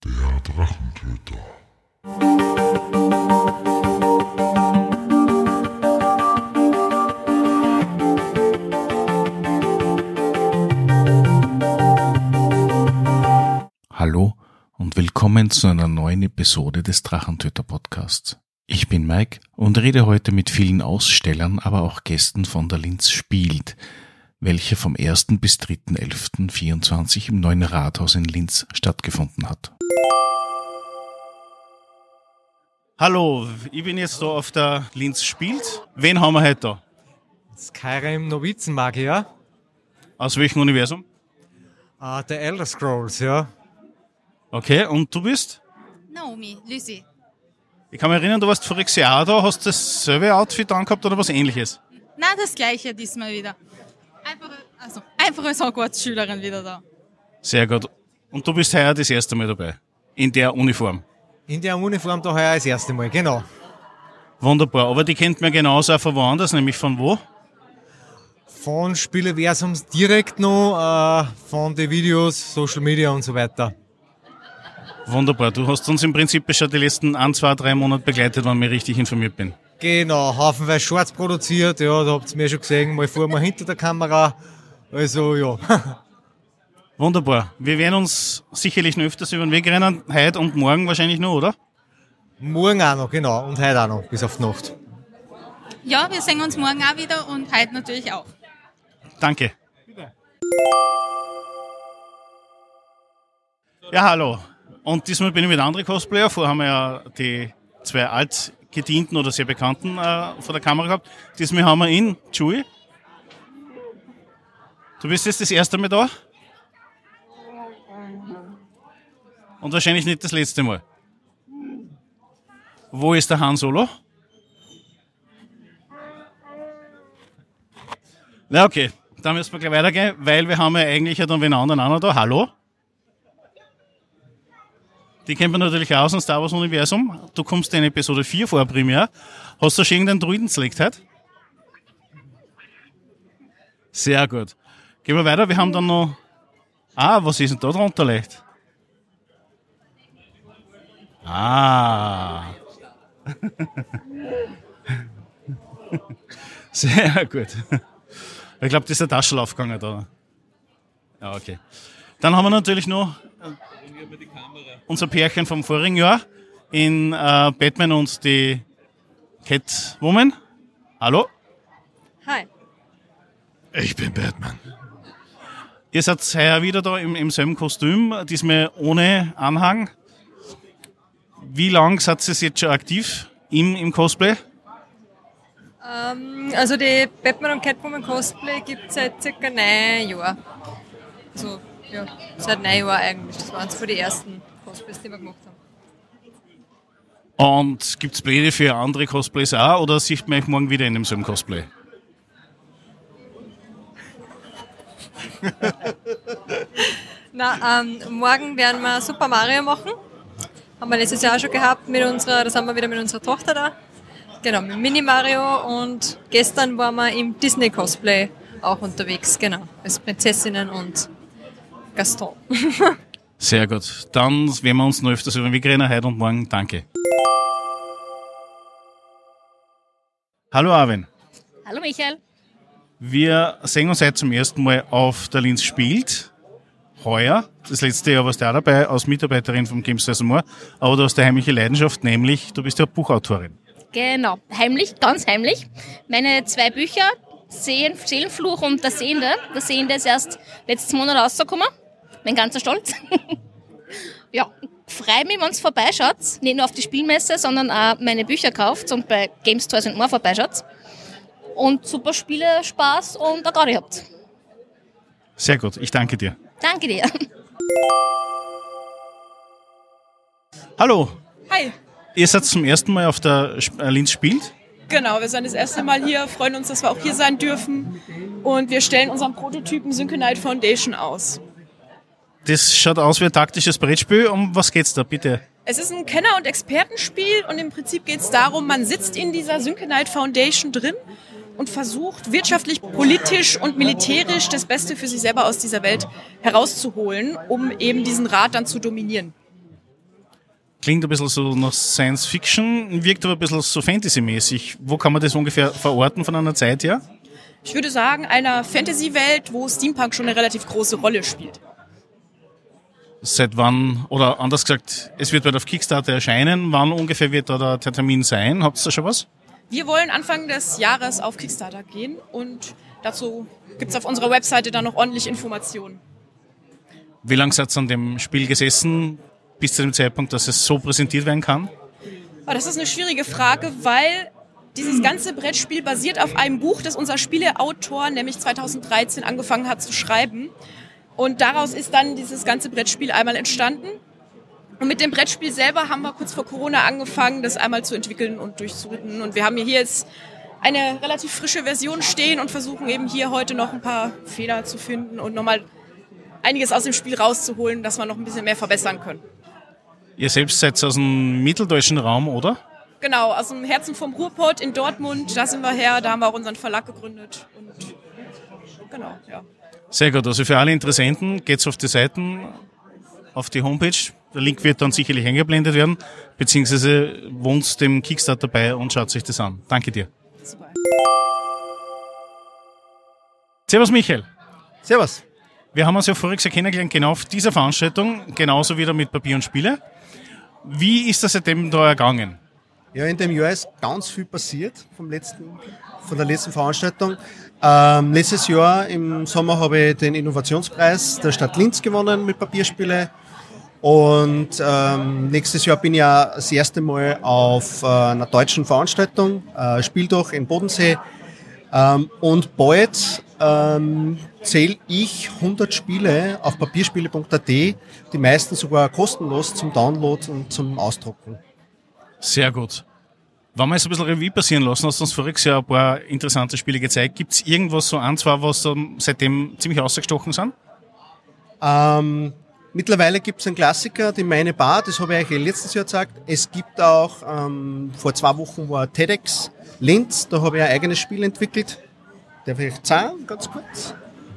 Der Drachentöter. Hallo und willkommen zu einer neuen Episode des Drachentöter Podcasts. Ich bin Mike und rede heute mit vielen Ausstellern, aber auch Gästen von der Linz Spielt, welche vom 1. bis 3.11.24 im neuen Rathaus in Linz stattgefunden hat. Hallo, ich bin jetzt da auf der Linz Spielt. Wen haben wir heute da? Skyrim Novizenmagier. Aus welchem Universum? Der Elder Scrolls, ja. Okay, und du bist? Naomi, Lucy. Ich kann mich erinnern, du warst voriges Jahr da, hast dasselbe Outfit angehabt oder was Ähnliches? Nein, das gleiche diesmal wieder. Einfach als Hogwarts-Schülerin wieder da. Sehr gut. Und du bist heuer das erste Mal dabei? In der Uniform? In der Uniform da heuer das erste Mal, genau. Wunderbar. Aber die kennt man genauso auch von woanders, nämlich von wo? Von Spieleversums direkt noch, von den Videos, Social Media und so weiter. Wunderbar. Du hast uns im Prinzip schon die letzten 1, 2, 3 Monate begleitet, wenn ich richtig informiert bin. Genau, haufenweise Shorts produziert, ja, da habt ihr mir schon gesehen, mal vor, mal hinter der Kamera. Also, ja. Wunderbar. Wir werden uns sicherlich noch öfters über den Weg rennen, heute und morgen wahrscheinlich noch, oder? Morgen auch noch, genau, und heute auch noch, bis auf die Nacht. Ja, wir sehen uns morgen auch wieder und heute natürlich auch. Danke. Bitte. Ja, hallo. Und diesmal bin ich mit anderen Cosplayer. Vorher haben wir ja die 2 altgedienten oder sehr bekannten vor der Kamera gehabt. Diesmal haben wir ihn, Chewie. Du bist jetzt das erste Mal da? Und wahrscheinlich nicht das letzte Mal. Wo ist der Han Solo? Na okay, dann müssen wir gleich weitergehen, weil wir haben ja eigentlich ja dann wen anderen auch noch da. Hallo? Die kennt man natürlich auch aus dem Star Wars Universum. Du kommst in Episode 4 vor, primär. Hast du schon irgendeinen Druiden select heute? Sehr gut. Gehen wir weiter, wir haben dann noch... was ist denn da drunter leicht? Sehr gut. Ich glaube, das ist der Taschenlauf gegangen da. Ja, okay. Dann haben wir natürlich noch unser Pärchen vom vorigen Jahr in Batman und die Catwoman. Hallo? Hi. Ich bin Batman. Ihr seid heuer wieder da im selben Kostüm, diesmal ohne Anhang. Wie lange seid ihr jetzt schon aktiv im Cosplay? Also die Batman und Catwoman Cosplay gibt es seit circa 9 Jahren. Also ja, seit 9 Jahren eigentlich. Das waren so die ersten Cosplays, die wir gemacht haben. Und gibt es Pläne für andere Cosplays auch oder sieht man euch morgen wieder in demselben Cosplay? Morgen werden wir Super Mario machen. Haben wir letztes Jahr schon gehabt das haben wir wieder mit unserer Tochter da. Genau, mit Mini Mario, und gestern waren wir im Disney Cosplay auch unterwegs, genau, als Prinzessinnen und Gaston. Sehr gut. Dann werden wir uns noch öfters über den Weg rennen, heute und morgen. Danke. Hallo Arwen. Hallo Michael. Wir sehen uns heute zum ersten Mal auf der Linz Spielt. Heuer. Das letzte Jahr warst du auch dabei als Mitarbeiterin vom Games More. Aber du hast eine heimliche Leidenschaft, nämlich du bist ja Buchautorin. Genau, heimlich, ganz heimlich. Meine 2 Bücher, Seelenfluch und Der Sehende. Der Sehende ist erst letzten Monat rausgekommen. Mein ganzer Stolz. Ja, freue mich, wenn es vorbeischaut. Nicht nur auf die Spielmesse, sondern auch meine Bücher kauft und bei Games More vorbeischaut. Und super Spiele, Spaß und eine Gaudi habt. Sehr gut, ich danke dir. Danke dir. Hallo. Hi. Ihr seid zum ersten Mal auf der Linz Spielt? Genau, wir sind das erste Mal hier, freuen uns, dass wir auch hier sein dürfen. Und wir stellen unseren Prototypen Synchronite Foundation aus. Das schaut aus wie ein taktisches Brettspiel. Um was geht's da, bitte? Es ist ein Kenner- und Expertenspiel und im Prinzip geht es darum, man sitzt in dieser Synchronite Foundation drin und versucht wirtschaftlich, politisch und militärisch das Beste für sich selber aus dieser Welt herauszuholen, um eben diesen Rat dann zu dominieren. Klingt ein bisschen so nach Science Fiction, wirkt aber ein bisschen so Fantasy-mäßig. Wo kann man das ungefähr verorten von einer Zeit her? Ich würde sagen, einer Fantasy-Welt, wo Steampunk schon eine relativ große Rolle spielt. Seit wann, oder anders gesagt, es wird bald auf Kickstarter erscheinen. Wann ungefähr wird da der Termin sein? Habt ihr da schon was? Wir wollen Anfang des Jahres auf Kickstarter gehen und dazu gibt es auf unserer Webseite dann noch ordentlich Informationen. Wie lange seid ihr an dem Spiel gesessen, bis zu dem Zeitpunkt, dass es so präsentiert werden kann? Aber das ist eine schwierige Frage, weil dieses ganze Brettspiel basiert auf einem Buch, das unser Spieleautor nämlich 2013 angefangen hat zu schreiben. Und daraus ist dann dieses ganze Brettspiel einmal entstanden. Und mit dem Brettspiel selber haben wir kurz vor Corona angefangen, das einmal zu entwickeln und durchzuritten. Und wir haben hier jetzt eine relativ frische Version stehen und versuchen eben hier heute noch ein paar Fehler zu finden und nochmal einiges aus dem Spiel rauszuholen, dass wir noch ein bisschen mehr verbessern können. Ihr selbst seid aus dem mitteldeutschen Raum, oder? Genau, aus dem Herzen vom Ruhrpott in Dortmund, da sind wir her, da haben wir auch unseren Verlag gegründet. Und genau, ja. Sehr gut, also für alle Interessenten geht's auf die Seiten, auf die Homepage. Der Link wird dann sicherlich eingeblendet werden, beziehungsweise wohnt dem Kickstarter bei und schaut sich das an. Danke dir. Super. Servus Michael. Servus. Wir haben uns ja voriges Jahr kennengelernt, genau auf dieser Veranstaltung, genauso wieder mit Papier und Spiele. Wie ist das seitdem da ergangen? Ja, in dem Jahr ist ganz viel passiert von der letzten Veranstaltung. Letztes Jahr im Sommer habe ich den Innovationspreis der Stadt Linz gewonnen mit Papierspiele. Und nächstes Jahr bin ich auch das erste Mal auf einer deutschen Veranstaltung, Spieldach in Bodensee. Und bald zähle ich 100 Spiele auf papierspiele.at, die meisten sogar kostenlos zum Download und zum Ausdrucken. Sehr gut. Wenn wir jetzt ein bisschen Revue passieren lassen, hast du uns voriges Jahr ein paar interessante Spiele gezeigt. Gibt es irgendwas, so ein, zwei, was seitdem ziemlich ausgestochen sind? Mittlerweile gibt es einen Klassiker, die Meine Bar, das habe ich euch letztes Jahr gezeigt. Es gibt auch, vor 2 Wochen war TEDx Linz, da habe ich ein eigenes Spiel entwickelt. Darf ich euch zeigen, ganz kurz?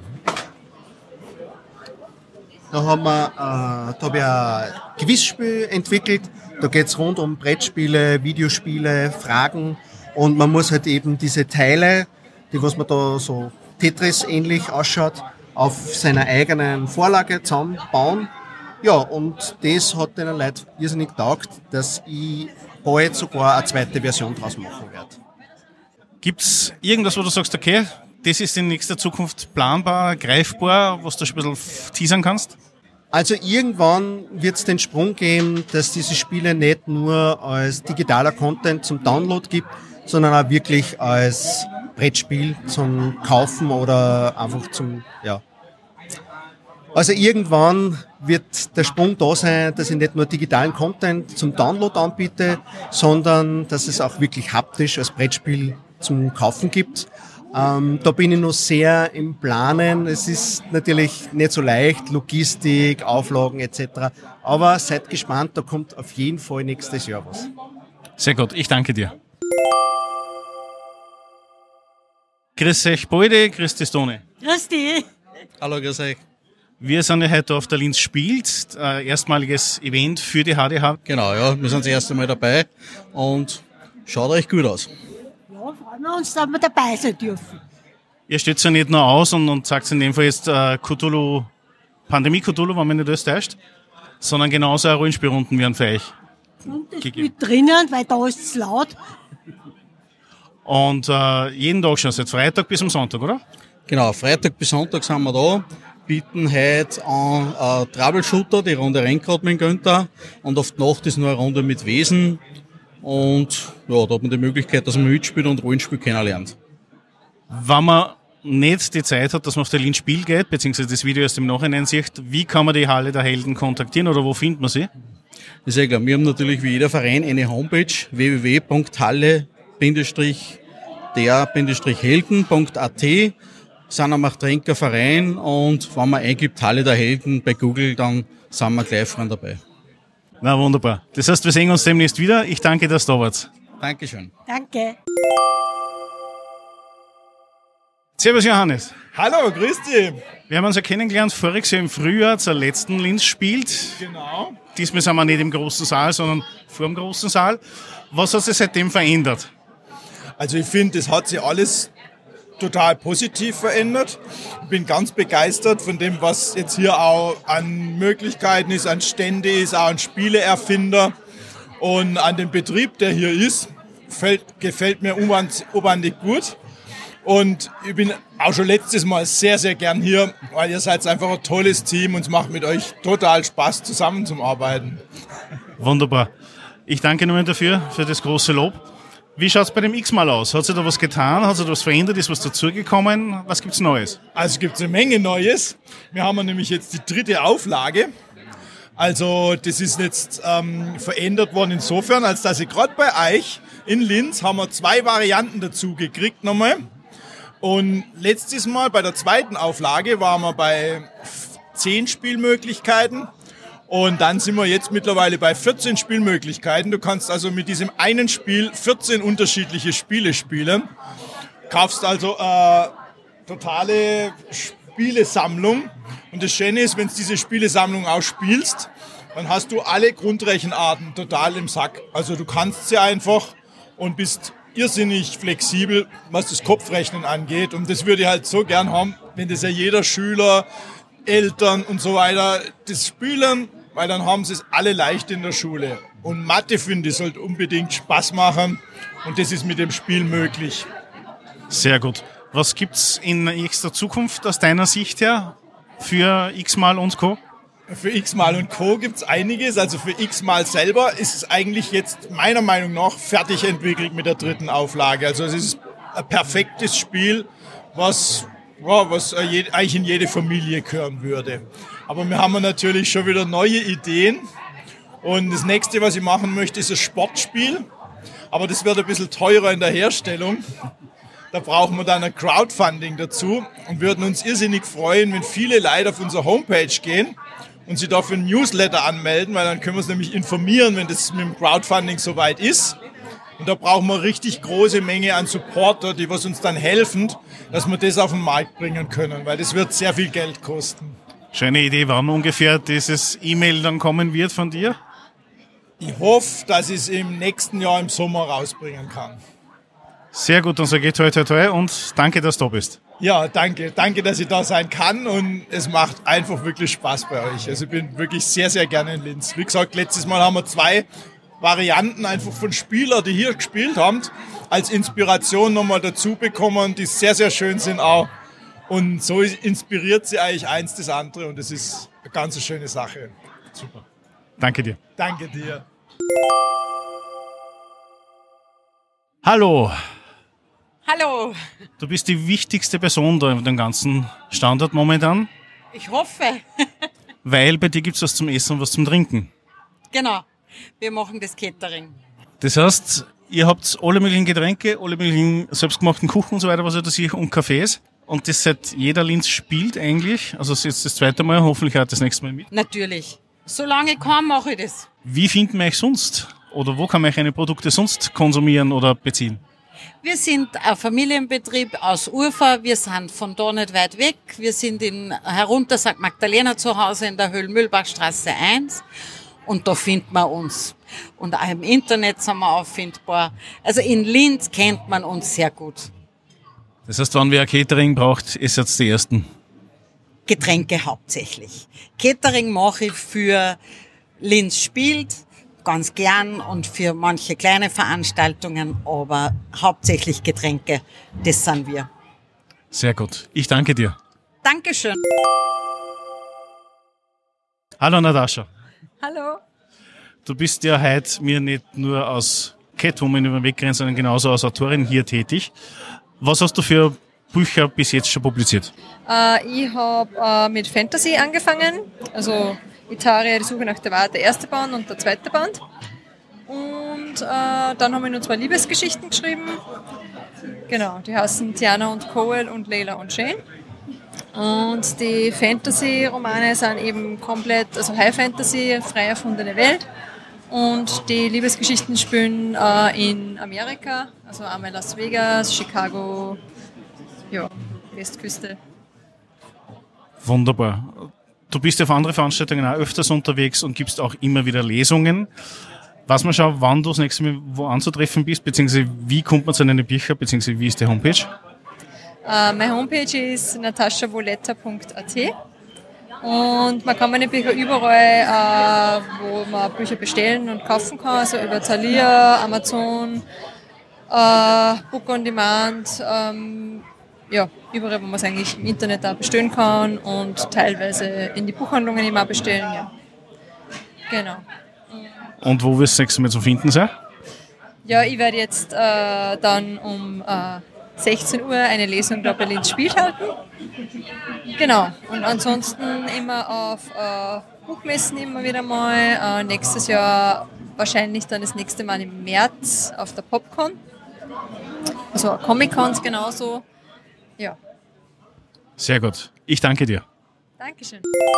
Da habe ich ein Quizspiel entwickelt. Da geht es rund um Brettspiele, Videospiele, Fragen. Und man muss halt eben diese Teile, die was man da so Tetris-ähnlich ausschaut, auf seiner eigenen Vorlage zusammenbauen. Ja, und das hat den Leuten irrsinnig getaugt, dass ich bald sogar eine zweite Version draus machen werde. Gibt's irgendwas, wo du sagst, okay, das ist in nächster Zukunft planbar, greifbar, was du schon ein bisschen teasern kannst? Also irgendwann wird es den Sprung geben, dass diese Spiele nicht nur als digitaler Content zum Download gibt, sondern auch wirklich als Brettspiel zum Kaufen oder einfach zum, ja. Also irgendwann wird der Sprung da sein, dass ich nicht nur digitalen Content zum Download anbiete, sondern dass es auch wirklich haptisch als Brettspiel zum Kaufen gibt. Da bin ich noch sehr im Planen. Es ist natürlich nicht so leicht, Logistik, Auflagen etc. Aber seid gespannt, da kommt auf jeden Fall nächstes Jahr was. Sehr gut, ich danke dir. Grüß euch beide, grüß dich Toni. Grüß dich. Hallo, grüß euch. Wir sind ja heute auf der Linz spielt, erstmaliges Event für die HDH. Genau, ja, wir sind das erste Mal dabei und schaut euch gut aus. Ja, freuen wir uns, dass wir dabei sein dürfen. Ihr stellt ja nicht nur aus und sagt in dem Fall jetzt Cthulhu, Pandemie Cthulhu, wenn man nicht alles täuscht, sondern genauso auch Rollenspielrunden werden für euch. Und das mit drinnen, weil da ist es laut. Und jeden Tag schon, seit Freitag bis am Sonntag, oder? Genau, Freitag bis Sonntag sind wir da, bieten heute an Troubleshooter, die Runde rennt gerade mit Günther, und auf die Nacht ist noch eine Runde mit Wesen. Und ja, da hat man die Möglichkeit, dass man mitspielt und Rollenspiel kennenlernt. Wenn man nicht die Zeit hat, dass man auf der Linz Spiel geht, beziehungsweise das Video erst im Nachhinein sieht, wie kann man die Halle der Helden kontaktieren oder wo findet man sie? Das ist ja klar, wir haben natürlich wie jeder Verein eine Homepage, www.halle-der-helden.at, sind am Tränker Verein, und wenn man eingibt Halle der Helden bei Google, dann sind wir gleich vorne dabei. Na, wunderbar. Das heißt, wir sehen uns demnächst wieder. Ich danke, dass du da warst. Dankeschön. Danke. Servus Johannes. Hallo, grüß dich. Wir haben uns ja kennengelernt voriges Jahr im Frühjahr zur letzten Linz spielt. Genau. Diesmal sind wir nicht im großen Saal, sondern vor dem großen Saal. Was hat sich seitdem verändert? Also ich finde, das hat sich alles total positiv verändert. Ich bin ganz begeistert von dem, was jetzt hier auch an Möglichkeiten ist, an Stände ist, auch an Spieleerfinder und an dem Betrieb, der hier ist. Gefällt mir unwahrscheinlich gut. Und ich bin auch schon letztes Mal sehr, sehr gern hier, weil ihr seid einfach ein tolles Team und es macht mit euch total Spaß, zusammenzuarbeiten. Wunderbar. Ich danke nochmal dafür, für das große Lob. Wie schaut es bei dem X-Mal aus? Hat sich da was getan? Hat sich da was verändert? Ist was dazugekommen? Was gibt's Neues? Also es gibt eine Menge Neues. Wir haben nämlich jetzt die 3. Auflage. Also das ist jetzt verändert worden insofern, als dass ich gerade bei euch in Linz haben wir 2 Varianten dazu gekriegt nochmal. Und letztes Mal bei der 2. Auflage waren wir bei 10 Spielmöglichkeiten und dann sind wir jetzt mittlerweile bei 14 Spielmöglichkeiten. Du kannst also mit diesem einen Spiel 14 unterschiedliche Spiele spielen. Kaufst also totale Spielesammlung und das Schöne ist, wenn du diese Spielesammlung auch spielst, dann hast du alle Grundrechenarten total im Sack. Also du kannst sie einfach und bist irrsinnig flexibel, was das Kopfrechnen angeht. Und das würde ich halt so gern haben, wenn das ja jeder Schüler, Eltern und so weiter das spielen, weil dann haben sie es alle leicht in der Schule. Und Mathe, finde ich, sollte unbedingt Spaß machen und das ist mit dem Spiel möglich. Sehr gut. Was gibt's in nächster Zukunft aus deiner Sicht her für X-Mal und Co.? Für X-Mal und Co. gibt's einiges. Also für X-Mal selber ist es eigentlich jetzt meiner Meinung nach fertig entwickelt mit der 3. Auflage. Also es ist ein perfektes Spiel, was eigentlich in jede Familie gehören würde. Aber wir haben natürlich schon wieder neue Ideen. Und das nächste, was ich machen möchte, ist ein Sportspiel. Aber das wird ein bisschen teurer in der Herstellung. Da brauchen wir dann ein Crowdfunding dazu und würden uns irrsinnig freuen, wenn viele Leute auf unsere Homepage gehen und sie dafür ein Newsletter anmelden, weil dann können wir uns nämlich informieren, wenn das mit dem Crowdfunding soweit ist. Und da brauchen wir richtig große Menge an Supporter, die was uns dann helfen, dass wir das auf den Markt bringen können, weil das wird sehr viel Geld kosten. Schöne Idee, wann ungefähr dieses E-Mail dann kommen wird von dir? Ich hoffe, dass ich es im nächsten Jahr im Sommer rausbringen kann. Sehr gut, dann sage ich toi toi toi und danke, dass du da bist. Ja, danke. Danke, dass ich da sein kann und es macht einfach wirklich Spaß bei euch. Also ich bin wirklich sehr, sehr gerne in Linz. Wie gesagt, letztes Mal haben wir 2 Varianten einfach von Spielern, die hier gespielt haben, als Inspiration nochmal dazu bekommen, die sehr, sehr schön sind auch. Und so inspiriert sie eigentlich eins das andere und das ist eine ganz schöne Sache. Super. Danke dir. Danke dir. Hallo. Hallo. Du bist die wichtigste Person da in dem ganzen Standort momentan. Ich hoffe. Weil bei dir gibt's was zum Essen und was zum Trinken. Genau. Wir machen das Catering. Das heißt, ihr habt alle möglichen Getränke, alle möglichen selbstgemachten Kuchen und so weiter, was da sich und Cafés. Und das seit jeder Linz spielt eigentlich. Also das ist jetzt das 2. Mal, hoffentlich auch das nächste Mal mit. Natürlich. Solange ich kann, mache ich das. Wie finden wir euch sonst? Oder wo kann man euch eine Produkte sonst konsumieren oder beziehen? Wir sind ein Familienbetrieb aus Urfa. Wir sind von da nicht weit weg. Wir sind in herunter St. Magdalena zu Hause in der Höhl-Mühlbachstraße 1. Und da findet man uns. Und auch im Internet sind wir auffindbar. Also in Linz kennt man uns sehr gut. Das heißt, wenn wer ein Catering braucht, ist jetzt die Ersten? Getränke hauptsächlich. Catering mache ich für Linz spielt, ganz gern und für manche kleine Veranstaltungen, aber hauptsächlich Getränke, das sind wir. Sehr gut. Ich danke dir. Dankeschön. Hallo Natascha. Hallo. Du bist ja heute mir nicht nur als Catwoman über den Weg gerannt, sondern genauso als Autorin hier tätig. Was hast du für Bücher bis jetzt schon publiziert? Ich habe mit Fantasy angefangen, also Itaria, die Suche nach der Wahrheit, der 1. Band und der 2. Band. Und dann haben wir noch 2 Liebesgeschichten geschrieben. Genau, die heißen Tiana und Coel und Leila und Shane. Und die Fantasy-Romane sind eben komplett, also High Fantasy, frei erfundene Welt. Und die Liebesgeschichten spielen in Amerika, also einmal Las Vegas, Chicago, ja, Westküste. Wunderbar. Du bist ja auf andere Veranstaltungen auch öfters unterwegs und gibst auch immer wieder Lesungen. Weiß man schon, wann du das nächste Mal wo anzutreffen bist, beziehungsweise wie kommt man zu deinen Büchern, beziehungsweise wie ist die Homepage? Meine Homepage ist nataschawoletta.at und man kann meine Bücher überall, wo man Bücher bestellen und kaufen kann, also über Thalia, Amazon, Book on Demand, überall, wo man es eigentlich im Internet auch bestellen kann und teilweise in die Buchhandlungen immer bestellen, ja. Genau. Und wo wirst du das nächste Mal zu finden sein? Ja, ich werde jetzt dann um 16 Uhr eine Lesung da bei Linz Spiel halten. Genau. Und ansonsten immer auf Buchmessen immer wieder mal. Nächstes Jahr wahrscheinlich dann das nächste Mal im März auf der Popcon. Also Comic-Cons genauso. Ja. Sehr gut. Ich danke dir. Dankeschön.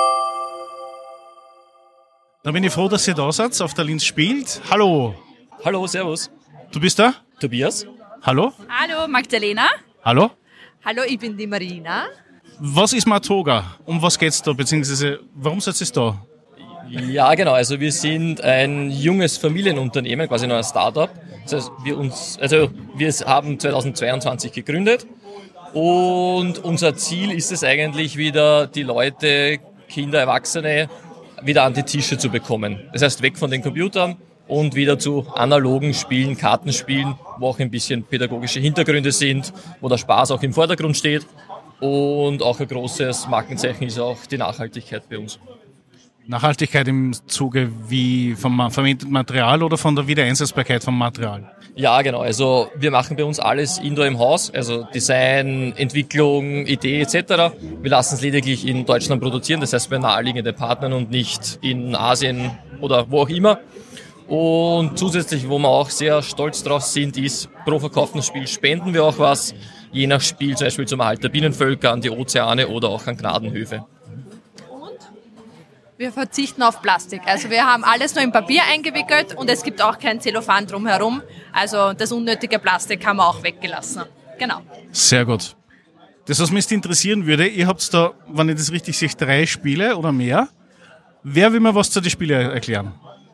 Dann bin ich froh, dass ihr da seid, auf der Linz spielt. Hallo. Hallo, servus. Du bist da? Tobias. Hallo. Hallo, Magdalena. Hallo. Hallo, ich bin die Marina. Was ist Matoga? Um was geht's da? Beziehungsweise, warum seid ihr da? Ja, genau. Also wir sind ein junges Familienunternehmen, quasi noch ein Startup. Das heißt, wir haben 2022 gegründet und unser Ziel ist es eigentlich wieder, die Leute, Kinder, Erwachsene wieder an die Tische zu bekommen. Das heißt, weg von den Computern und wieder zu analogen Spielen, Kartenspielen, wo auch ein bisschen pädagogische Hintergründe sind, wo der Spaß auch im Vordergrund steht. Und auch ein großes Markenzeichen ist auch die Nachhaltigkeit bei uns. Nachhaltigkeit im Zuge wie vom verwendeten Material oder von der Wiedereinsetzbarkeit vom Material? Ja, genau. Also wir machen bei uns alles indoor im Haus, also Design, Entwicklung, Idee etc. Wir lassen es lediglich in Deutschland produzieren, das heißt bei naheliegenden Partnern und nicht in Asien oder wo auch immer. Und zusätzlich, wo wir auch sehr stolz drauf sind, ist, pro verkauftes Spiel spenden wir auch was, je nach Spiel, zum Beispiel zum Erhalt der Binnenvölker, an die Ozeane oder auch an Gnadenhöfe. Wir verzichten auf Plastik. Also wir haben alles nur in Papier eingewickelt und es gibt auch kein Zellophan drumherum. Also das unnötige Plastik haben wir auch weggelassen. Genau. Sehr gut. Das, was mich interessieren würde, ihr habt da, wenn ich das richtig sehe, 3 Spiele oder mehr. Wer will mir was zu den Spielen erklären?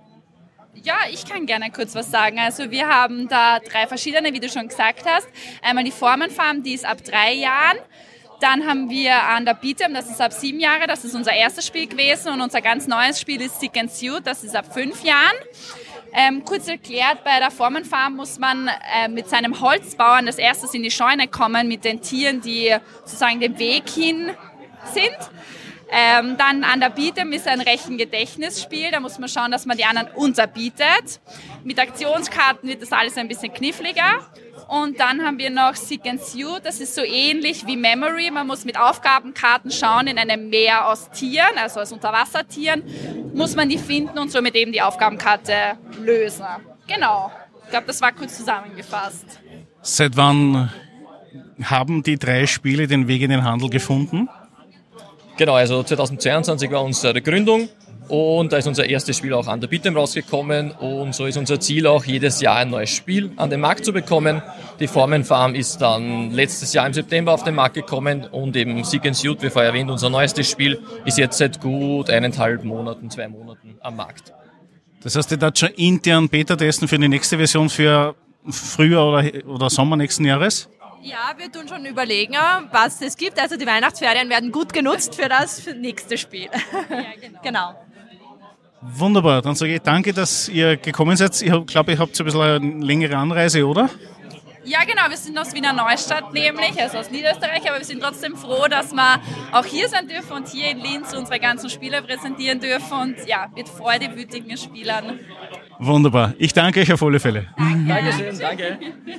Ja, ich kann gerne kurz was sagen. Also wir haben da 3 verschiedene, wie du schon gesagt hast. Einmal die Formenfarm, die ist ab 3 Jahren. Dann haben wir Under Beat'em, das ist ab 7 Jahre, das ist unser erstes Spiel gewesen. Und unser ganz neues Spiel ist Sick and Suit, das ist ab 5 Jahren. Kurz erklärt, bei der Formenfarm muss man mit seinem Holzbauern als erstes in die Scheune kommen mit den Tieren, die sozusagen den Weg hin sind. Dann Under Beat'em ist ein Rechengedächtnisspiel, da muss man schauen, dass man die anderen unterbietet. Mit Aktionskarten wird das alles ein bisschen kniffliger. Und dann haben wir noch Sick and Suit, das ist so ähnlich wie Memory. Man muss mit Aufgabenkarten schauen in einem Meer aus Tieren, also aus Unterwassertieren, muss man die finden und somit eben die Aufgabenkarte lösen. Genau, ich glaube, das war kurz zusammengefasst. Seit wann haben die 3 Spiele den Weg in den Handel gefunden? Genau, also 2022 war unsere Gründung und da ist unser erstes Spiel auch Under Beat'em rausgekommen und so ist unser Ziel auch, jedes Jahr ein neues Spiel an den Markt zu bekommen. Die Formenfarm ist dann letztes Jahr im September auf den Markt gekommen und eben Sick and Suit, wie vorher erwähnt, unser neuestes Spiel, ist jetzt seit gut 1,5 Monaten, 2 Monaten am Markt. Das heißt, ihr werdet schon intern Beta testen für die nächste Version für Frühjahr oder Sommer nächsten Jahres? Ja, wir tun schon überlegen, was es gibt. Also die Weihnachtsferien werden gut genutzt für das nächste Spiel. Ja, genau. Wunderbar, dann sage ich danke, dass ihr gekommen seid. Ich glaube, ihr habt so ein bisschen eine längere Anreise, oder? Ja, genau, wir sind aus Wiener Neustadt nämlich, also aus Niederösterreich, aber wir sind trotzdem froh, dass wir auch hier sein dürfen und hier in Linz unsere ganzen Spiele präsentieren dürfen und ja, mit freudewütigen Spielern. Wunderbar, ich danke euch auf alle Fälle. Dankeschön, danke.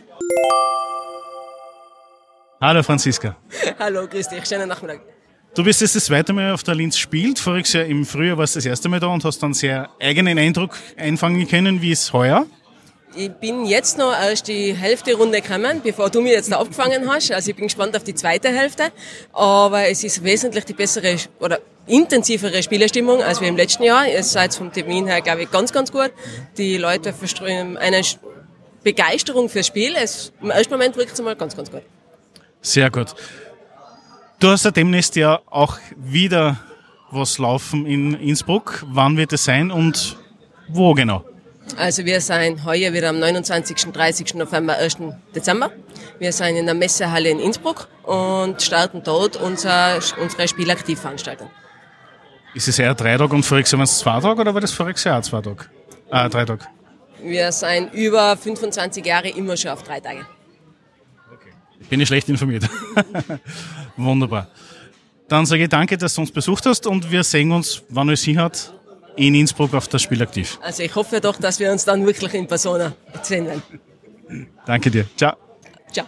Hallo Franziska. Hallo, grüß dich, schönen Nachmittag. Du bist jetzt das 2. Mal auf der Linz spielt. Voriges Jahr im Frühjahr warst du das 1. Mal da und hast dann sehr eigenen Eindruck einfangen können. Wie ist heuer? Ich bin jetzt noch erst die Hälfte Runde gekommen, bevor du mich jetzt da aufgefangen hast. Also ich bin gespannt auf die zweite Hälfte. Aber es ist wesentlich die bessere oder intensivere Spielestimmung als wir im letzten Jahr. Es ist jetzt vom Termin her, glaube ich, ganz, ganz gut. Die Leute verströmen eine Begeisterung fürs Spiel. Im ersten Moment wirkt es mal ganz, ganz gut. Sehr gut. Du hast ja demnächst ja auch wieder was laufen in Innsbruck. Wann wird es sein und wo genau? Also wir sind heuer wieder am 29. und 30. November, 1. Dezember. Wir sind in der Messehalle in Innsbruck und starten dort unsere Spielaktivveranstaltung. Ist es eher 3 Tage und voriges Jahr waren es 2 Tage oder war das voriges Jahr auch 2 Tage? 3 Tage. Wir sind über 25 Jahre immer schon auf 3 Tage. Bin ich schlecht informiert. Wunderbar. Dann sage ich danke, dass du uns besucht hast und wir sehen uns, wann es hinhat, in Innsbruck auf das Spielaktiv. Also ich hoffe doch, dass wir uns dann wirklich in Persona sehen werden. Danke dir. Ciao. Ciao.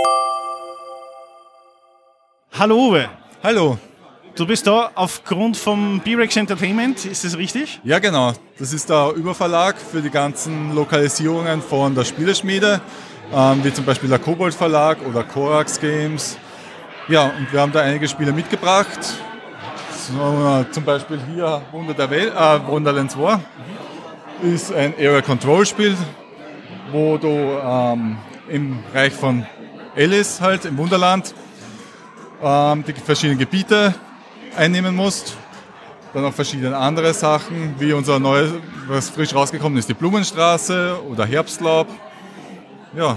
Hallo Uwe. Hallo. Du bist da aufgrund vom B-Rex Entertainment, ist das richtig? Ja, genau. Das ist der Überverlag für die ganzen Lokalisierungen von der Spieleschmiede, wie zum Beispiel der Kobold Verlag oder Korax Games. Ja, und wir haben da einige Spiele mitgebracht. So, zum Beispiel hier Wunder der Welt, Wonderlands War ist ein Area Control Spiel, wo du im Reich von Alice halt im Wunderland die verschiedenen Gebiete einnehmen musst. Dann auch verschiedene andere Sachen, wie unser neues, was frisch rausgekommen ist, die Blumenstraße oder Herbstlaub. Ja.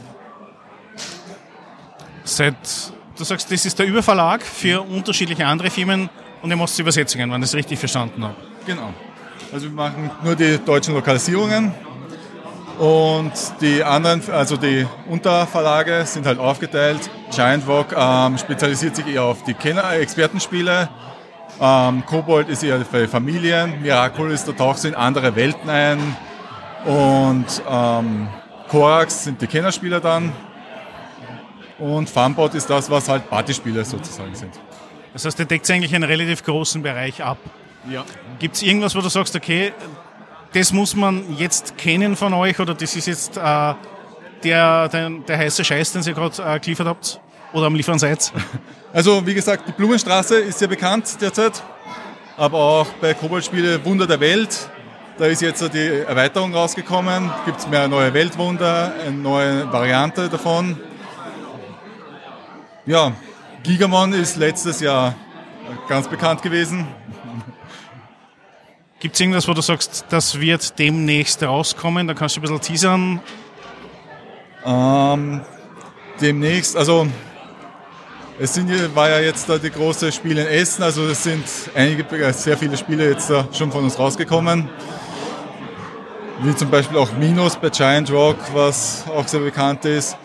Du sagst, das ist der Überverlag für unterschiedliche andere Firmen und ihr macht Übersetzungen, wenn ich das richtig verstanden habe. Genau. Also wir machen nur die deutschen Lokalisierungen und die anderen, also die Unterverlage sind halt aufgeteilt. Giant Rock spezialisiert sich eher auf die Expertenspiele. Kobold ist eher für Familien. Miraculous, da tauchst du in andere Welten ein. Und Korax sind die Kennerspieler dann. Und Farmbot ist das, was halt Partyspiele sozusagen sind. Das heißt, ihr deckt eigentlich einen relativ großen Bereich ab. Ja. Gibt es irgendwas, wo du sagst, okay, das muss man jetzt kennen von euch oder das ist jetzt der heiße Scheiß, den ihr gerade geliefert habt oder am Liefern seid? Also wie gesagt, die Blumenstraße ist sehr bekannt derzeit, aber auch bei Kobold-Spiele Wunder der Welt, da ist jetzt die Erweiterung rausgekommen, gibt es mehr neue Weltwunder, eine neue Variante davon. Ja, Gigamon ist letztes Jahr ganz bekannt gewesen. Gibt es irgendwas, wo du sagst, das wird demnächst rauskommen? Da kannst du ein bisschen teasern. Demnächst, also war ja jetzt da die große Spiele in Essen, also es sind sehr viele Spiele jetzt da schon von uns rausgekommen. Wie zum Beispiel auch Minus bei Giant Rock, was auch sehr bekannt ist.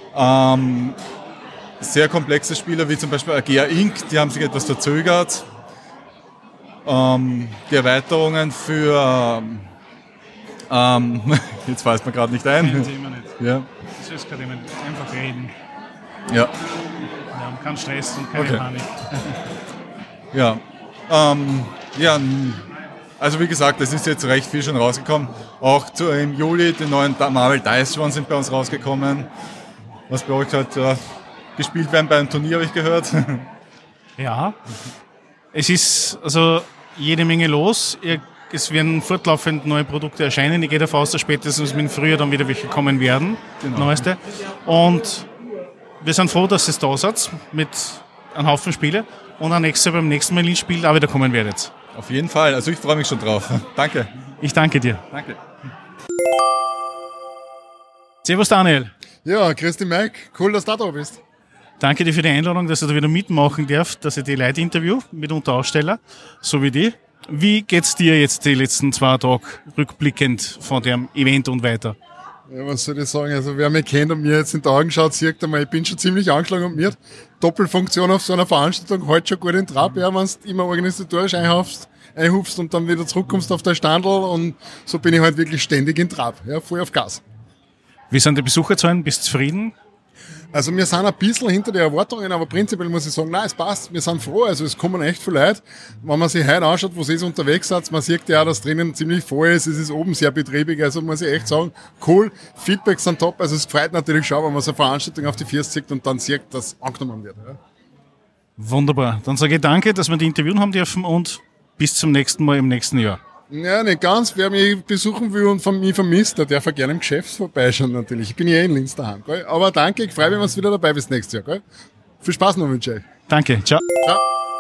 Sehr komplexe Spiele, wie zum Beispiel Agea Inc., die haben sich etwas verzögert. Die Erweiterungen für jetzt fällt mir gerade nicht ein. Nein, sehen wir nicht. Ja. Das ist gerade einfach reden. Ja. Wir haben keinen Stress und keine Panik. Ja. Also wie gesagt, es ist jetzt recht viel schon rausgekommen. Auch im Juli die neuen Marvel Dice One sind bei uns rausgekommen. Was bei euch halt gespielt werden beim Turnier, habe ich gehört. Ja. Es ist also jede Menge los. Es werden fortlaufend neue Produkte erscheinen. Ich gehe davon aus, dass spätestens im Frühjahr dann wieder welche kommen werden. Genau. Neueste. Und wir sind froh, dass es da seid mit einem Haufen Spiele und beim nächsten Mal ins Spiel auch wieder kommen werdet. Auf jeden Fall. Also ich freue mich schon drauf. Danke. Ich danke dir. Danke. Servus Daniel. Ja, grüß dich Mike. Cool, dass du da bist. Danke dir für die Einladung, dass ich da wieder mitmachen darf, dass ich die Leute interview, mitunter Aussteller, so wie die. Wie geht's dir jetzt die letzten 2 Tage rückblickend von dem Event und weiter? Ja, was soll ich sagen? Also wer mich kennt und mir jetzt in die Augen schaut, sieht einmal, ich bin schon ziemlich angeschlagen und mir Doppelfunktion auf so einer Veranstaltung halt schon gut in Trab, ja, wenn du immer organisatorisch einhupfst und dann wieder zurückkommst auf der Standel und so bin ich halt wirklich ständig in Trab, ja, voll auf Gas. Wie sind die Besucherzahlen? Bist du zufrieden? Also wir sind ein bisschen hinter den Erwartungen, aber prinzipiell muss ich sagen, nein, es passt, wir sind froh, also es kommen echt viele Leute. Wenn man sich heute anschaut, wo sie unterwegs sind, man sieht ja auch, dass drinnen ziemlich voll ist, es ist oben sehr betriebig, also muss ich echt sagen, cool, Feedbacks sind top, also es freut natürlich schon, wenn man so eine Veranstaltung auf die Füße sieht und dann sieht, dass angenommen wird. Ja. Wunderbar, dann sage ich danke, dass wir die interviewen haben dürfen und bis zum nächsten Mal im nächsten Jahr. Ja, nicht ganz. Wer mich besuchen will und mich vermisst, der darf gerne im Geschäft vorbeischauen natürlich. Ich bin ja in Linz daheim, gell? Aber danke, ich freue mich, wenn du wieder dabei bist nächstes Jahr, gell? Viel Spaß noch wünsche ich. Danke, ciao. Ciao.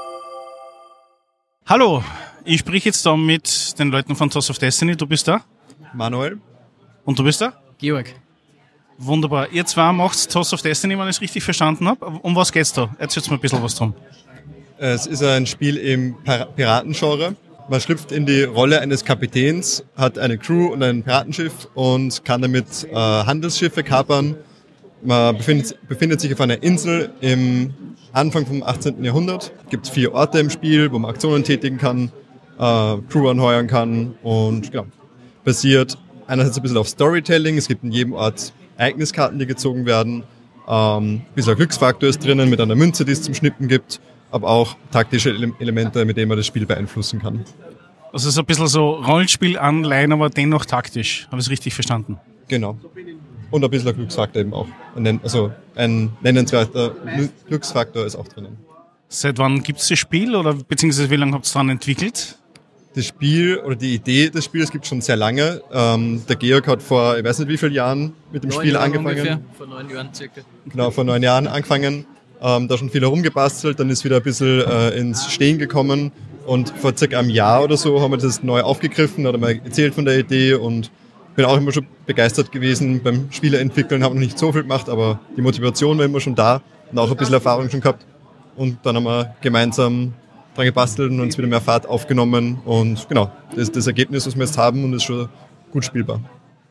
Hallo, ich spreche jetzt da mit den Leuten von Toss of Destiny. Du bist da? Manuel. Und du bist da? Georg. Wunderbar. Ihr zwei macht Toss of Destiny, wenn ich es richtig verstanden habe. Um was geht's da? Erzählt mir ein bisschen was drum. Es ist ein Spiel im Piratengenre. Man schlüpft in die Rolle eines Kapitäns, hat eine Crew und ein Piratenschiff und kann damit Handelsschiffe kapern. Man befindet sich auf einer Insel im Anfang vom 18. Jahrhundert. Es gibt 4 Orte im Spiel, wo man Aktionen tätigen kann, Crew anheuern kann und genau, basiert einerseits ein bisschen auf Storytelling. Es gibt in jedem Ort Ereigniskarten, die gezogen werden. Ein bisschen Glücksfaktor ist drinnen mit einer Münze, die es zum Schnippen gibt, aber auch taktische Elemente, mit denen man das Spiel beeinflussen kann. Also es ist ein bisschen so Rollenspiel-Anleihen, aber dennoch taktisch. Habe ich es richtig verstanden? Genau. Und ein bisschen Glücksfaktor eben auch. Also ein nennenswerter Glücksfaktor ist auch drinnen. Seit wann gibt es das Spiel oder beziehungsweise wie lange habt ihr es dran entwickelt? Das Spiel oder die Idee des Spiels gibt es schon sehr lange. Der Georg hat vor, ich weiß nicht wie vielen Jahren mit dem Spiel angefangen. Ungefähr. Vor 9 Jahren circa. Genau, vor 9 Jahren angefangen. Da schon viel herumgebastelt, dann ist wieder ein bisschen ins Stehen gekommen. Und vor circa einem Jahr oder so haben wir das neu aufgegriffen, hat er mal erzählt von der Idee und bin auch immer schon begeistert gewesen beim Spieleentwickeln, habe noch nicht so viel gemacht, aber die Motivation war immer schon da und auch ein bisschen Erfahrung schon gehabt. Und dann haben wir gemeinsam dran gebastelt und uns wieder mehr Fahrt aufgenommen und genau, das ist das Ergebnis, was wir jetzt haben und ist schon gut spielbar.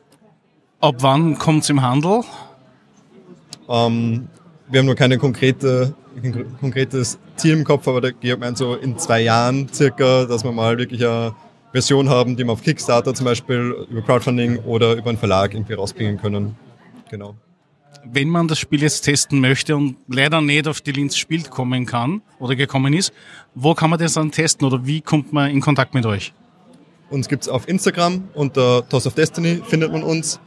Ab wann kommt es im Handel? Wir haben noch kein konkretes Ziel im Kopf, aber der Georg meint so in 2 Jahren circa, dass wir mal wirklich eine Version haben, die wir auf Kickstarter zum Beispiel über Crowdfunding oder über einen Verlag irgendwie rausbringen können. Genau. Wenn man das Spiel jetzt testen möchte und leider nicht auf die Linz spielt kommen kann oder gekommen ist, wo kann man das dann testen oder wie kommt man in Kontakt mit euch? Uns gibt's auf Instagram unter Toss of Destiny findet man uns.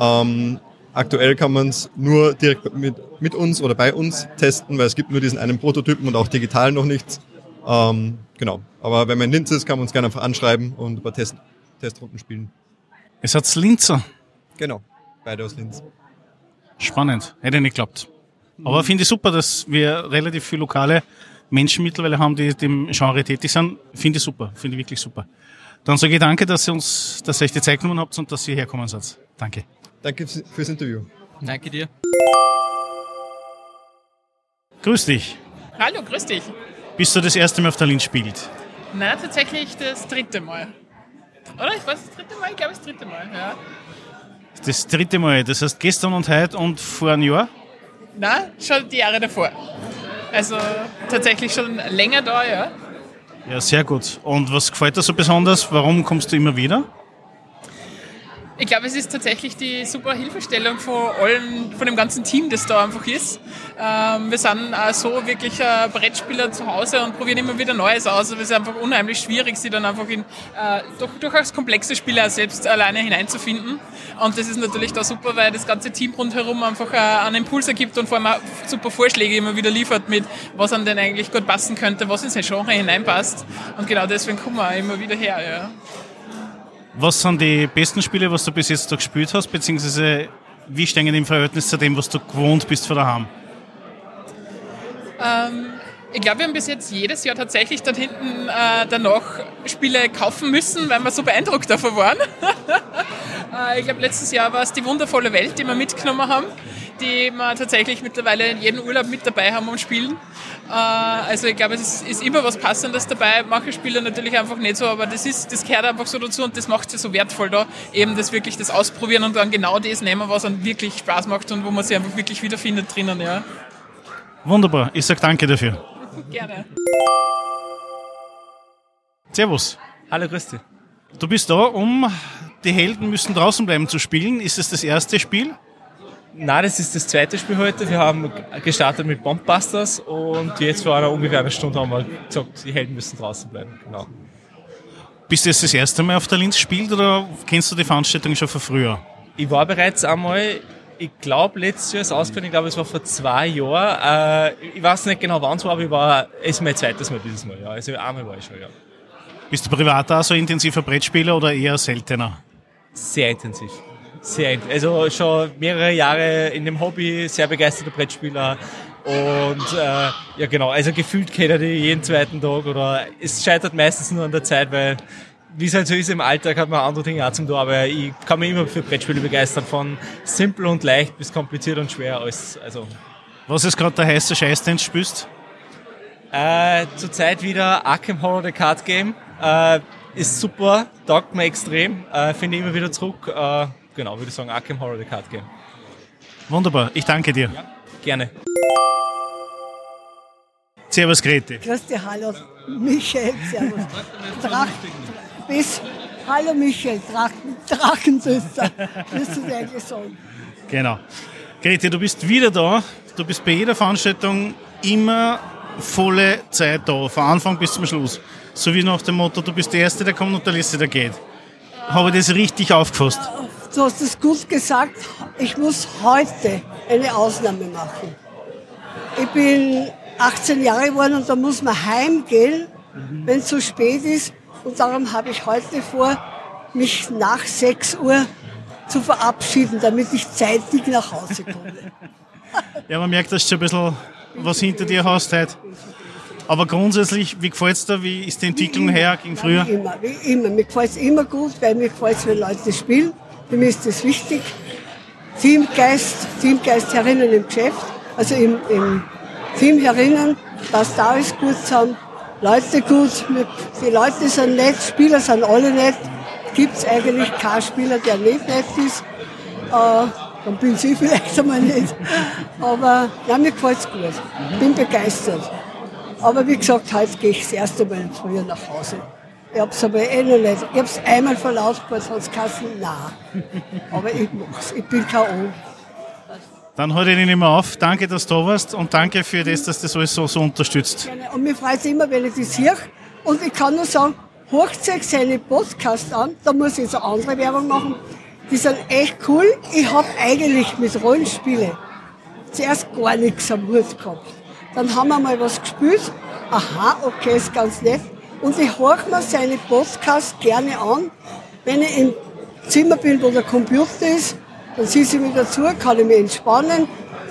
Aktuell kann man es nur direkt mit uns oder bei uns testen, weil es gibt nur diesen einen Prototypen und auch digital noch nichts. Genau. Aber wenn man in Linz ist, kann man uns gerne einfach anschreiben und ein paar Testrunden spielen. Es hat's Linzer. Genau. Beide aus Linz. Spannend. Hätte nicht geglaubt. Aber finde ich super, dass wir relativ viele lokale Menschen mittlerweile haben, die dem Genre tätig sind. Finde ich super. Finde ich wirklich super. Dann sage ich danke, dass ihr euch die Zeit genommen habt und dass ihr herkommen seid. Danke. Danke fürs Interview. Danke dir. Grüß dich. Hallo, grüß dich. Bist du das erste Mal auf der Linz spielt? Na, tatsächlich das 3. Mal. Oder? Ich weiß, das 3. Mal? Ich glaube, das 3. Mal, ja. Das 3. Mal, das heißt gestern und heute und vor einem Jahr? Na, schon die Jahre davor. Also tatsächlich schon länger da, ja. Ja, sehr gut. Und was gefällt dir so besonders? Warum kommst du immer wieder? Ich glaube, es ist tatsächlich die super Hilfestellung von allen, von dem ganzen Team, das da einfach ist. Wir sind auch so wirklich Brettspieler zu Hause und probieren immer wieder Neues aus. Aber es ist einfach unheimlich schwierig, sie dann einfach in durchaus komplexe Spiele auch selbst alleine hineinzufinden. Und das ist natürlich da super, weil das ganze Team rundherum einfach einen Impuls ergibt und vor allem auch super Vorschläge immer wieder liefert mit, was an denn eigentlich gut passen könnte, was in sein Genre hineinpasst. Und genau deswegen kommen wir auch immer wieder her, ja. Was sind die besten Spiele, was du bis jetzt da gespielt hast, beziehungsweise wie stehen die im Verhältnis zu dem, was du gewohnt bist von daheim? Ich glaube, wir haben bis jetzt jedes Jahr tatsächlich dort hinten danach Spiele kaufen müssen, weil wir so beeindruckt davon waren. Ich glaube, letztes Jahr war es die wundervolle Welt, die wir mitgenommen haben, die wir tatsächlich mittlerweile in jedem Urlaub mit dabei haben und spielen. Also ich glaube, es ist immer was Passendes dabei. Manche Spiele natürlich einfach nicht so, aber das gehört einfach so dazu und das macht es ja so wertvoll da, eben das wirklich das Ausprobieren und dann genau das nehmen, was dann wirklich Spaß macht und wo man sich einfach wirklich wiederfindet drinnen, ja. Wunderbar, ich sage danke dafür. Gerne. Servus. Hallo, grüß dich. Du bist da, um die Helden müssen draußen bleiben zu spielen. Ist es das erste Spiel? Nein, das ist das zweite Spiel heute. Wir haben gestartet mit Bombbusters und jetzt vor ungefähr einer Stunde haben wir gesagt, die Helden müssen draußen bleiben. Genau. Bist du jetzt das erste Mal auf der Linz gespielt oder kennst du die Veranstaltung schon von früher? Ich war bereits einmal, ich glaube letztes Jahr ist ausgegangen, ich glaube es war vor 2 Jahren. Ich weiß nicht genau wann es war, aber es ist mein zweites Mal dieses Mal. Ja. Also einmal war ich schon, ja. Bist du privat auch so intensiver Brettspieler oder eher seltener? Sehr intensiv. Also schon mehrere Jahre in dem Hobby, sehr begeisterter Brettspieler. Und ja genau, also gefühlt kennt er die jeden zweiten Tag oder es scheitert meistens nur an der Zeit, weil wie es halt so ist im Alltag, hat man andere Dinge auch zum tun, aber ich kann mich immer für Brettspiele begeistern, von simpel und leicht bis kompliziert und schwer. Alles, also. Was ist gerade der heiße Scheiß, den du spielst? Zurzeit wieder Arkham Horror The Card Game. Ist super, taugt mir extrem, finde ich immer wieder zurück. Genau, würde ich sagen, Arkham Horror The Card Game. Wunderbar, ich danke dir. Ja, gerne. Servus Grete. Grüß dich, hallo Michael, servus. Hallo Michael, Drachensüster, wirst du dir eigentlich sagen. Genau. Grete, du bist wieder da. Du bist bei jeder Veranstaltung immer volle Zeit da, von Anfang bis zum Schluss. So wie nach dem Motto, du bist der Erste, der kommt und der Letzte, der geht. Habe ich das richtig aufgefasst? Du hast es gut gesagt, ich muss heute eine Ausnahme machen. Ich bin 18 Jahre geworden und da muss man heimgehen, wenn es zu spät ist. Und darum habe ich heute vor, mich nach 6 Uhr zu verabschieden, damit ich zeitig nach Hause komme. Ja, man merkt, dass du schon ein bisschen was hinter dir hast heute. Aber grundsätzlich, wie gefällt es dir? Wie ist die Entwicklung her gegen früher? Wie immer. Mir gefällt es immer gut, weil mir gefällt es, wenn Leute spielen. Für mich ist das wichtig. Teamgeist herinnen im Geschäft, also im Team herinnen, passt alles gut zusammen. Leute gut, die Leute sind nett, Spieler sind alle nett. Gibt es eigentlich keinen Spieler, der nicht nett ist. Dann bin ich vielleicht einmal nicht. Aber ja, mir gefällt es gut. Bin begeistert. Aber wie gesagt, heute gehe ich das erste Mal früher nach Hause. Ich habe es aber noch nicht. Ich habe es einmal verlautbart, sonst Kassen, nein. Aber ich mach's. Ich bin K.O. Dann halte ich dich nicht mehr auf. Danke, dass du da warst und danke für das, dass du das alles so unterstützt. Und mir freut es immer, wenn ich das sehe. Und ich kann nur sagen, hört euch seine Podcast an. Da muss ich jetzt eine andere Werbung machen. Die sind echt cool. Ich habe eigentlich mit Rollenspielen zuerst gar nichts am Hut gehabt. Dann haben wir mal was gespielt. Aha, okay, ist ganz nett. Und ich höre mir seine Podcasts gerne an. Wenn ich im Zimmer bin, wo der Computer ist, dann sitze ich mir dazu, kann ich mich entspannen.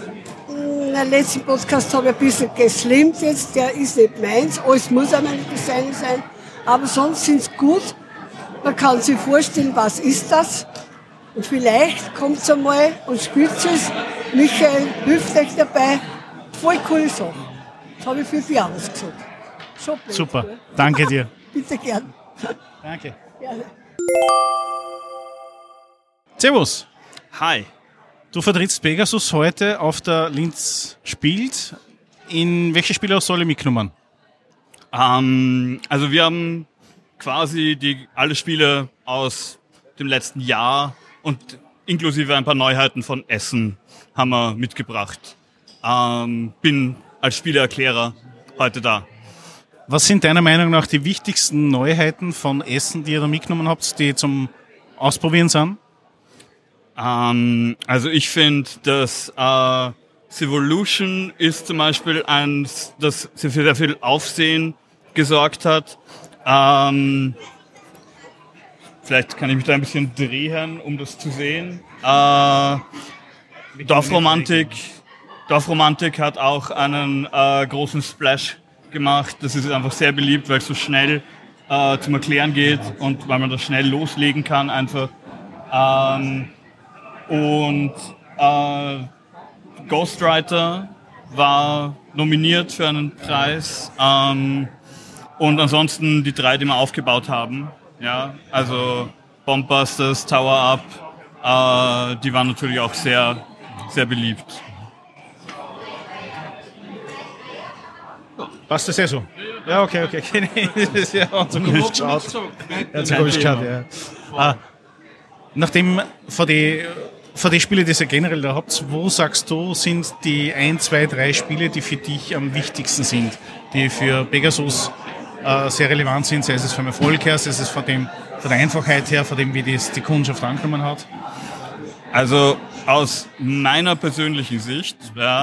Den letzten Podcast habe ich ein bisschen geslimmt jetzt, der ist nicht meins. Alles muss auch meine Design sein. Aber sonst sind es gut. Man kann sich vorstellen, was ist das? Und vielleicht kommt es einmal und spielt es. Michael hilft euch dabei. Voll coole Sache. Das habe ich 5 Jahre gesagt. Schon blöd, super, gell? danke dir. Bitte gern. Danke. Gerne. Servus. Hi. Du vertrittst Pegasus heute auf der Linz spielt. In welche Spiele hast du alle mitgenommen? Also wir haben quasi alle Spiele aus dem letzten Jahr und inklusive ein paar Neuheiten von Essen haben wir mitgebracht. Bin als Spieleerklärer heute da. Was sind deiner Meinung nach die wichtigsten Neuheiten von Essen, die ihr da mitgenommen habt, die zum Ausprobieren sind? Also ich finde, dass Civolution ist zum Beispiel eins, das für sehr viel Aufsehen gesorgt hat. Vielleicht kann ich mich da ein bisschen drehen, um das zu sehen. Dorfromantik hat auch einen großen Splash gemacht. Das ist einfach sehr beliebt, weil es so schnell zum Erklären geht und weil man das schnell loslegen kann einfach. Ghostwriter war nominiert für einen Preis. Und ansonsten die 3, die wir aufgebaut haben. Ja, also Bombbusters, Tower Up, die waren natürlich auch sehr, sehr beliebt. Passt das ja so? Ja, okay. Das ist ja so komisch geschaut. Ja, so komisch geschaut, ja. Nachdem von den Spielen, die ihr generell da habt, wo sagst du, sind die 1, 2, 3 Spiele, die für dich am wichtigsten sind, die für Pegasus sehr relevant sind, sei es vom Erfolg her, sei es von der Einfachheit her, von dem, wie das die Kundschaft angenommen hat? Also aus meiner persönlichen Sicht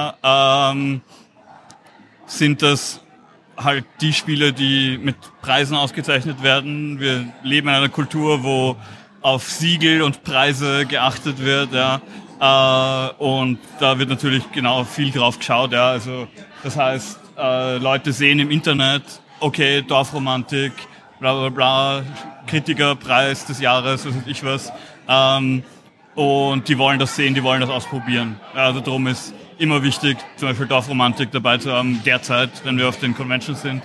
sind das halt die Spiele, die mit Preisen ausgezeichnet werden. Wir leben in einer Kultur, wo auf Siegel und Preise geachtet wird. Ja. Und da wird natürlich genau viel drauf geschaut. Ja. Also das heißt, Leute sehen im Internet, okay, Dorfromantik, bla bla bla, Kritikerpreis des Jahres, was weiß ich was. Und die wollen das sehen, die wollen das ausprobieren. Ja, also darum ist immer wichtig, zum Beispiel Dorfromantik dabei zu haben, derzeit, wenn wir auf den Conventions sind.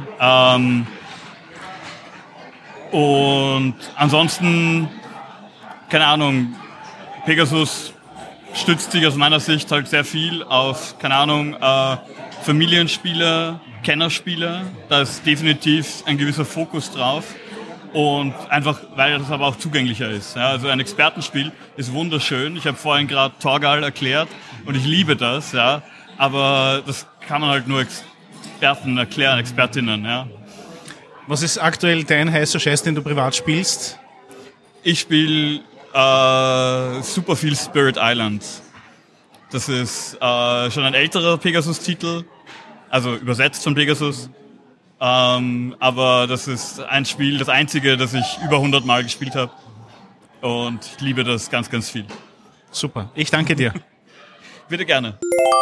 Und ansonsten, keine Ahnung, Pegasus stützt sich aus meiner Sicht halt sehr viel auf, keine Ahnung, Familienspiele, Kennerspiele. Da ist definitiv ein gewisser Fokus drauf. Und einfach, weil das aber auch zugänglicher ist. Ja, also ein Expertenspiel ist wunderschön. Ich habe vorhin gerade Torgal erklärt und ich liebe das. Ja, aber das kann man halt nur Experten erklären, Expertinnen. Ja. Was ist aktuell dein heißer Scheiß, den du privat spielst? Ich spiele super viel Spirit Island. Das ist schon ein älterer Pegasus-Titel, also übersetzt von Pegasus. Aber das ist ein Spiel, das einzige, das ich über 100 Mal gespielt habe. Und ich liebe das ganz, ganz viel. Super, ich danke dir. Bitte gerne.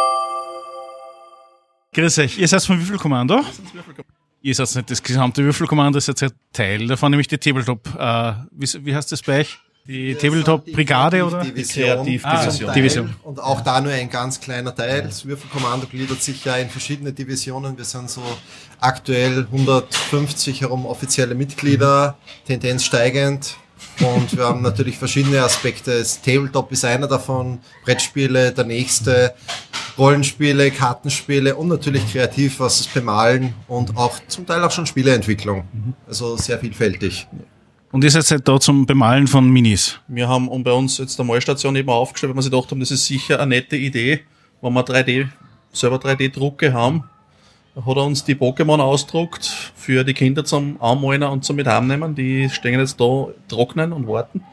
Grüß euch, ihr seid vom Würfelkommando? Ihr seid nicht das gesamte Würfelkommando, ihr seid Teil davon, nämlich die Tabletop. Wie heißt das bei euch? Die Tabletop-Brigade oder? Division. Und auch da nur ein ganz kleiner Teil. Das Würfelkommando gliedert sich ja in verschiedene Divisionen. Wir sind so aktuell 150 herum offizielle Mitglieder, Tendenz steigend. Und wir haben natürlich verschiedene Aspekte. Das Tabletop ist einer davon, Brettspiele, der nächste, Rollenspiele, Kartenspiele und natürlich kreativ, was das Bemalen und auch zum Teil auch schon Spieleentwicklung. Also sehr vielfältig. Und ihr seid da zum Bemalen von Minis? Wir haben bei uns jetzt eine Malstation eben aufgestellt, weil wir sich gedacht haben, das ist sicher eine nette Idee, wenn wir selber 3D-Drucke haben. Da hat er uns die Pokémon ausgedruckt für die Kinder zum Anmalen und zum mit heimnehmen. Die stehen jetzt da trocknen und warten.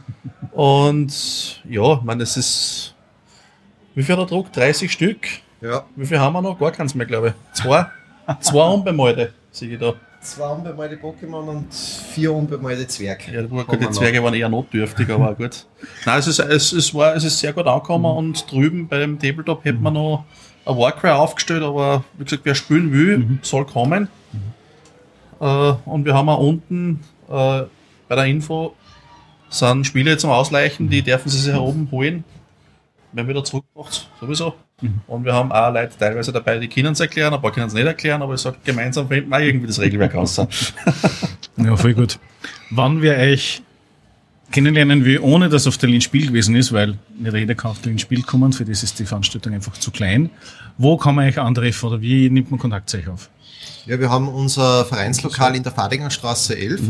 Und ja, ich meine, das ist, wie viel hat er gedruckt? 30 Stück? Ja. Wie viel haben wir noch? Gar keins mehr, glaube ich. Zwei unbemalte, sehe ich da. 2 unbemalte Pokémon und 4 unbemalte Zwerge. Ja, die Zwerge waren eher notdürftig, aber gut. Nein, es ist sehr gut angekommen und drüben beim Tabletop hätten wir noch ein Warcry aufgestellt, aber wie gesagt, wer spielen will, soll kommen. Und wir haben auch unten bei der Info sind Spiele zum Ausleichen, die dürfen sie sich hier oben holen, wenn wieder zurückmacht, sowieso. Und wir haben auch Leute teilweise dabei, die können es erklären, ein paar können es nicht erklären, aber ich sage, gemeinsam finden wir irgendwie das Regelwerk raus. Ja, voll gut. Wann wir euch kennenlernen will, ohne dass auf der Linz Spiel gewesen ist, weil nicht jeder kann auf der Linz Spiel kommen, für das ist die Veranstaltung einfach zu klein. Wo kann man euch antreffen oder wie nimmt man Kontakt zu euch auf? Ja, wir haben unser Vereinslokal in der Fadingerstraße 11.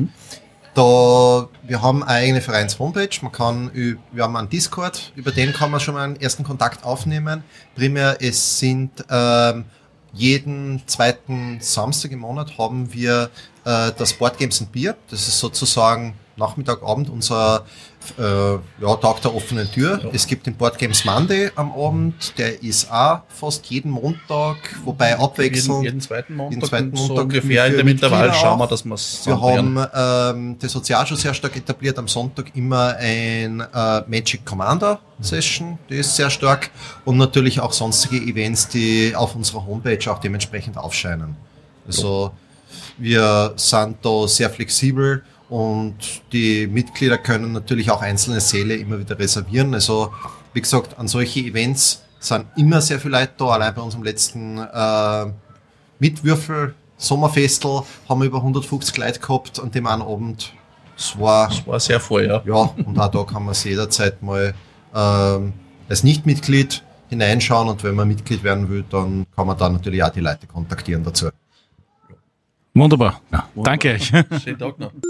Wir haben eine eigene Vereins-Homepage. Wir haben einen Discord, über den kann man schon mal einen ersten Kontakt aufnehmen. Primär, es sind jeden zweiten Samstag im Monat haben wir das Board Games and Beer. Das ist sozusagen Nachmittag, Abend unser Tag der offenen Tür. Ja. Es gibt den Board Games Monday am Abend, der ist auch fast jeden Montag, wobei abwechselnd. Jeden zweiten Montag so ungefähr in dem Intervall schauen wir, dass wir es Wir haben der Sozialschutz sehr stark etabliert, am Sonntag immer ein Magic Commander Session, die ist sehr stark und natürlich auch sonstige Events, die auf unserer Homepage auch dementsprechend aufscheinen. Also wir sind da sehr flexibel. Und die Mitglieder können natürlich auch einzelne Säle immer wieder reservieren. Also, wie gesagt, an solche Events sind immer sehr viele Leute da. Allein bei unserem letzten Mitwürfel Sommerfestel haben wir über 150 Leute gehabt an dem einen Abend. Es war sehr voll, ja. Ja, und auch da kann man sich jederzeit mal als Nichtmitglied hineinschauen. Und wenn man Mitglied werden will, dann kann man da natürlich auch die Leute kontaktieren dazu. Wunderbar. Ja, danke euch. Schönen Tag noch.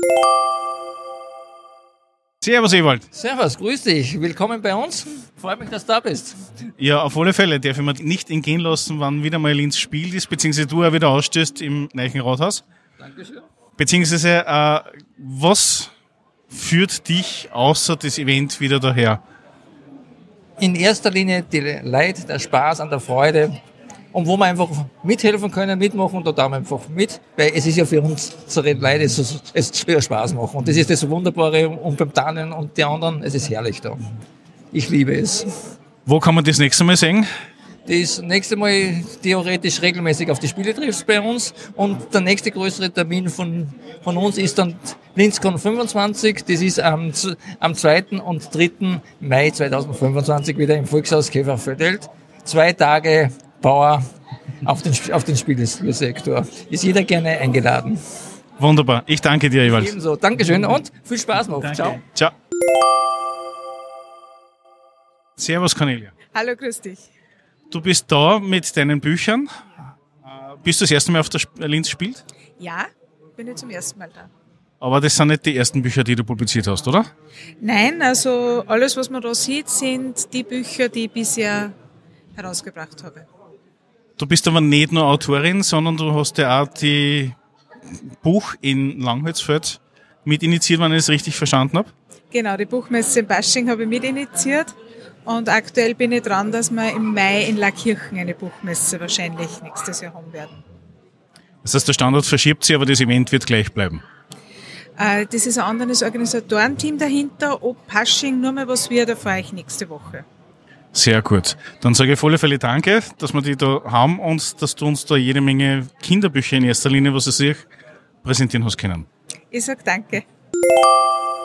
Servus, Ewald. Servus, grüß dich. Willkommen bei uns. Freut mich, dass du da bist. Ja, auf alle Fälle darf ich mir nicht entgehen lassen, wann wieder mal Linz Spiel ist, beziehungsweise du auch wieder ausstößt im Neuen Rathaus. Dankeschön. Beziehungsweise, was führt dich außer das Event wieder daher? In erster Linie die Leid, der Spaß an der Freude. Und wo wir einfach mithelfen können, mitmachen, da tun wir einfach mit. Weil es ist ja für unsere Leute, es soll ja Spaß machen. Und das ist das Wunderbare und beim Tannen und die anderen, es ist herrlich da. Ich liebe es. Wo kann man das nächste Mal sehen? Das nächste Mal theoretisch regelmäßig auf die Spiele triffst bei uns und der nächste größere Termin von uns ist dann LinzCon 25. Das ist am 2. und 3. Mai 2025 wieder im Volkshaus Käferfeld. 2 Tage Power auf den Spielesektor. Ist jeder gerne eingeladen. Wunderbar. Ich danke dir, Ewald. Ebenso. Dankeschön und viel Spaß noch. Danke. Ciao. Ciao. Servus, Cornelia. Hallo, grüß dich. Du bist da mit deinen Büchern. Bist du das erste Mal auf der Linz spielt? Ja, bin ich zum ersten Mal da. Aber das sind nicht die ersten Bücher, die du publiziert hast, oder? Nein, also alles, was man da sieht, sind die Bücher, die ich bisher herausgebracht habe. Du bist aber nicht nur Autorin, sondern du hast ja auch die Buch in Langholzfeld mit initiiert, wenn ich es richtig verstanden habe. Genau, die Buchmesse in Basching habe ich mit initiiert. Und aktuell bin ich dran, dass wir im Mai in Laakirchen eine Buchmesse wahrscheinlich nächstes Jahr haben werden. Das heißt, der Standort verschiebt sich, aber das Event wird gleich bleiben. Das ist ein anderes Organisatorenteam dahinter. Ob Pasching nur mal was wird, erfahre ich nächste Woche. Sehr gut. Dann sage ich auf alle Fälle danke, dass wir die da haben und dass du uns da jede Menge Kinderbücher in erster Linie, was ich sehe, präsentieren hast können. Ich sage danke.